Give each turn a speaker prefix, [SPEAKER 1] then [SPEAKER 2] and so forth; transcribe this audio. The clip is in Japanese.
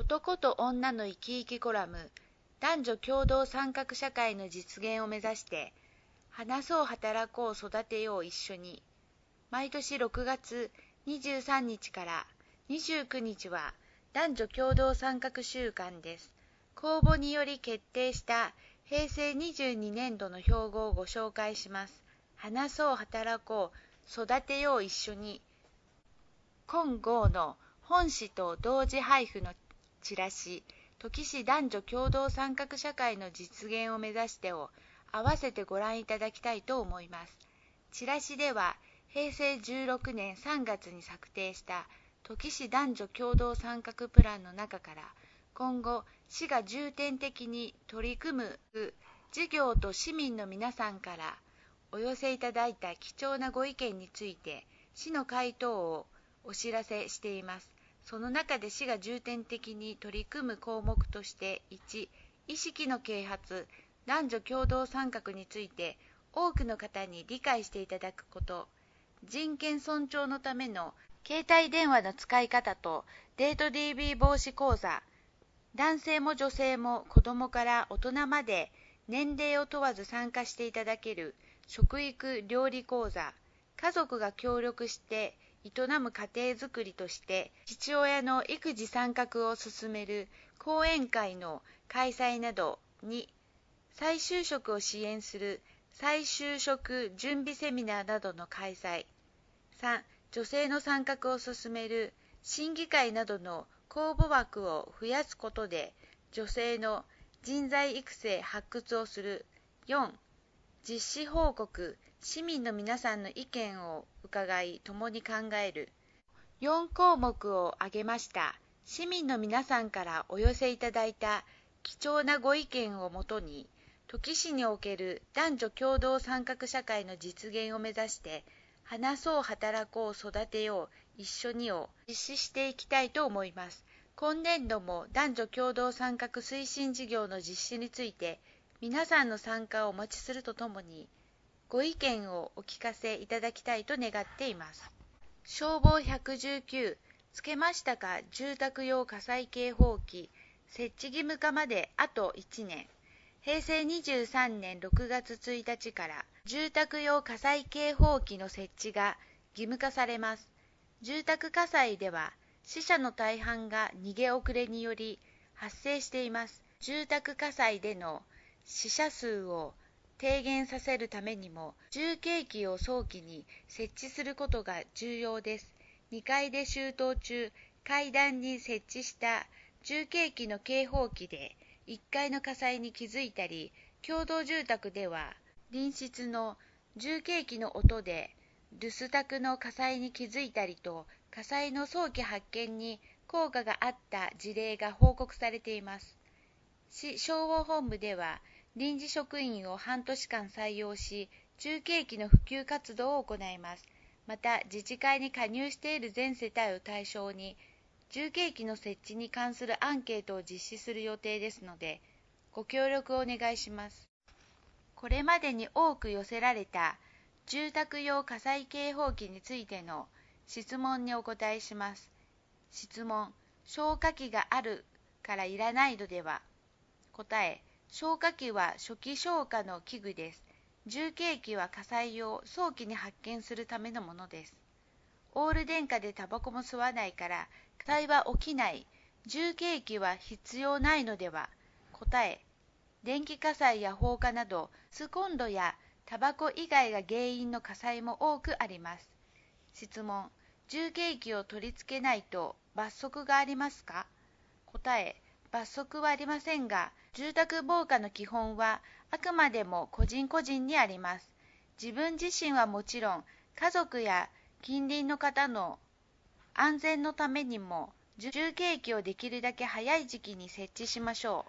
[SPEAKER 1] 男と女の生き生きコラム、男女共同参画社会の実現を目指して話そう働こう育てよう一緒に。毎年6月23日から29日は男女共同参画週間です。公募により決定した平成22年度の標語をご紹介します。話そう働こう育てよう一緒に。今号の本誌と同時配布のチラシ、土岐市男女共同参画社会の実現を目指してを合わせてご覧いただきたいと思います。チラシでは平成16年3月に策定した土岐市男女共同参画プランの中から今後市が重点的に取り組む事業と市民の皆さんからお寄せいただいた貴重なご意見について市の回答をお知らせしています。その中で市が重点的に取り組む項目として1、意識の啓発、男女共同参画について多くの方に理解していただくこと、人権尊重のための携帯電話の使い方とデート DV 防止講座、男性も女性も子どもから大人まで年齢を問わず参加していただける食育料理講座、家族が協力して営む家庭づくりとして父親の育児参画を進める講演会の開催などに、再就職を支援する再就職準備セミナーなどの開催。3、女性の参画を進める審議会などの公募枠を増やすことで女性の人材育成発掘をする。4、実施報告、市民の皆さんの意見を伺い共に考える。4項目を挙げました。市民の皆さんからお寄せいただいた貴重なご意見をもとに、土岐市における男女共同参画社会の実現を目指して、話そう働こう育てよう一緒にを実施していきたいと思います。今年度も男女共同参画推進事業の実施について、皆さんの参加をお待ちするとともに、ご意見をお聞かせいただきたいと願っています。消防119、つけましたか住宅用火災警報器、設置義務化まであと1年。平成23年6月1日から住宅用火災警報器の設置が義務化されます。住宅火災では死者の大半が逃げ遅れにより発生しています。住宅火災での死者数を低減させるためにも重警器を早期に設置することが重要です。2階で周到中、階段に設置した重警器の警報器で1階の火災に気づいたり、共同住宅では隣室の重警器の音で留守宅の火災に気づいたりと、火災の早期発見に効果があった事例が報告されています。市消防本部では臨時職員を半年間採用し、重警器の普及活動を行います。また、自治会に加入している全世帯を対象に、重警器の設置に関するアンケートを実施する予定ですので、ご協力をお願いします。これまでに多く寄せられた住宅用火災警報器についての質問にお答えします。質問、消火器があるからいらないのでは。答え、消火器は初期消火の器具です。重警器は火災を早期に発見するためのものです。オール電化でタバコも吸わないから火災は起きない。重警器は必要ないのでは。答え、電気火災や放火などスコンロやタバコ以外が原因の火災も多くあります。質問、重警器を取り付けないと罰則がありますか？答え、罰則はありませんが、住宅防火の基本はあくまでも個人個人にあります。自分自身はもちろん、家族や近隣の方の安全のためにも、重警器をできるだけ早い時期に設置しましょう。